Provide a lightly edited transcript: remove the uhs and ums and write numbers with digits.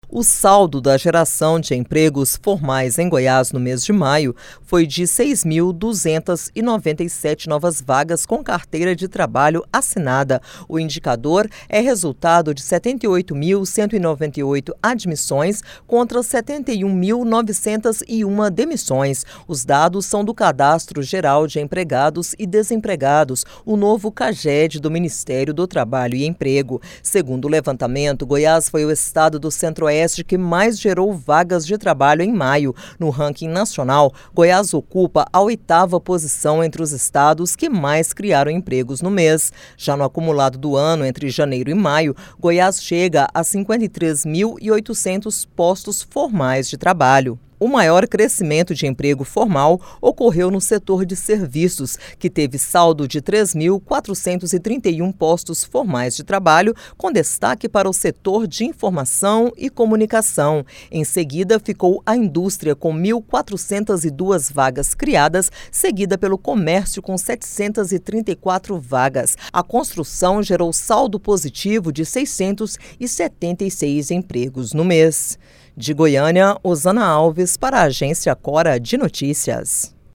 O saldo da geração de empregos formais em Goiás no mês de maio foi de 6.297 novas vagas com carteira de trabalho assinada. O indicador é resultado de 78.198 admissões contra 71.901 demissões. Os dados são do Cadastro Geral de Empregados e Desempregados, o novo CAGED do Ministério do Trabalho e Emprego. Segundo o levantamento, Goiás foi o estado do Centro-Oeste que mais gerou vagas de trabalho em maio. No ranking nacional, Goiás ocupa a 8ª posição entre os estados que mais criaram empregos no mês. Já no acumulado do ano, entre janeiro e maio, Goiás chega a 53.800 postos formais de trabalho. O maior crescimento de emprego formal ocorreu no setor de serviços, que teve saldo de 3.431 postos formais de trabalho, com destaque para o setor de informação e comunicação. Em seguida, ficou a indústria, com 1.402 vagas criadas, seguida pelo comércio, com 734 vagas. A construção gerou saldo positivo de 676 empregos no mês. De Goiânia, Osana Alves para a Agência Cora de Notícias.